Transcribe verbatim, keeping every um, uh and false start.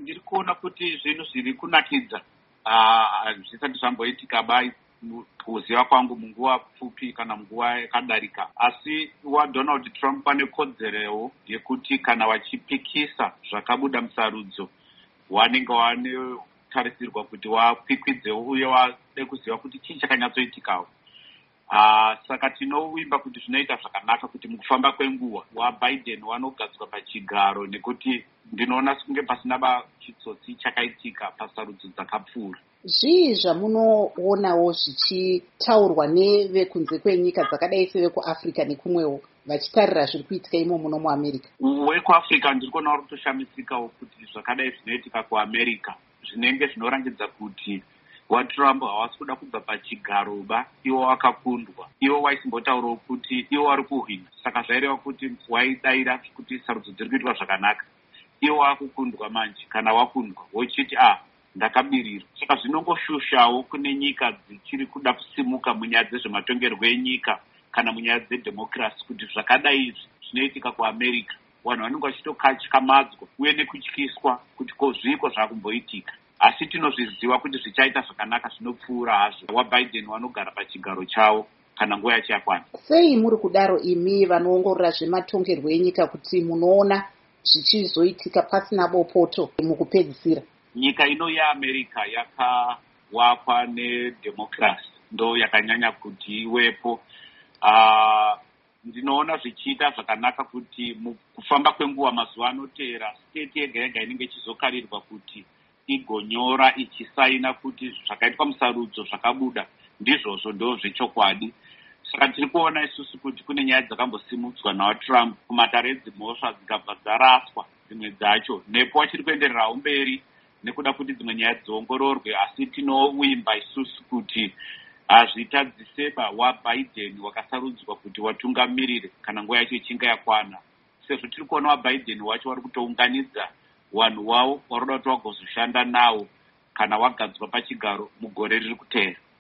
ndiri kuona kuti zvinhu zviri kunakidza zvisati zvamboitika bai kuziva kwangu munguva pfupi kana munguva yakadarika. Asi waDonald Trump pane kodzerewo yekuti kana vachipikisa zvakabuda musarudzo wanenge wanotarisirwa kuti wakwikwidzewo uye wade kuziva kuti chii chakanyatsoitikawo. Uh, saka tinovimba kuti zvinoita zvakanaka kuti mukufamba kwenguva waBiden wanogadzwa pachigaro, nekuti ndinoona kunge pasina chitsotsi chakaitika pasarudzo dzakapfuura. Zvii zvamunoonawo zvichitaurwa nevekunze kwenyika dzakadai sevekuAfrica nekumwewo vachitarira zviri kuitika imo muno muAmerica? WekuAfrica ndiri kuona uri kutoshamisikawo kuti zvakadai zvinoitika kuAmerica zvinenge zvinorangidza kuti waTrump havasi kuda kubva pachigaroba, iwo wakakundwa. Iwo waisimbotaurawo kuti iwo vari kuhwina, saka zvaireva kuti waidaira kuti sarudzo dziri kuitwa zvakanaka. Iwo wakukundwa manje, kana wakundwa wochiti ah ndakabirira. Saka zvinongoshushawo kune nyika dzichiri kuda kusimuka munyaya dzezvematongerwo enyika kana munyaya dzedhemokirasi kuti zvakadai izvi zvinoitika kuAmerica. Vanhu vanenge vachitokatyamadzwa uye nekutyiswa kuti kozviko zvakumboitika. Asi tinozviziva kuti zvichaita zvakanaka zvinopfuura hazvo waBiden wanogara pachigaro chawo kana nguva yacho yakwana. Sei muri kudaro imi vanoongorora zvematongerwo enyika kuti munoona zvichizoitika pasina bopoto mukupedzisira? Nyika ino yeAmerica yakawakwa nedhemokirasi ndo yakanyanya kuti iwepo. Uh, ndinoona zvichiita zvakanaka kuti mukufamba kwenguva mazuva anoteera state yega yega inenge ichizokarirwa kuti igonyora ichisaina kuti zvakaitwa musarudzo zvakabuda ndizvozvo ndo zvechokwadi. Saka tiri kuona isusu kuti kune nyaya dzakambosimudzwa nawaTrump kumatare dzimhosva dzikabva dzaraswa dzimwe dzacho, nepo wachiri kuendererawo mberi nekuda kuti dzimwe nyaya dziongororwe. Asi tinovimba isusu kuti hazvitadziseba waBiden wakasarudzwa kuti watungamirire kana nguva yacho ichinga yakwana, sezvo tiri kuona waBiden wacho wari kutounganidza vanhu wavo varoda kuti vagozoshanda nawo kana wagadzwa pachigaro mugore riri kuteera.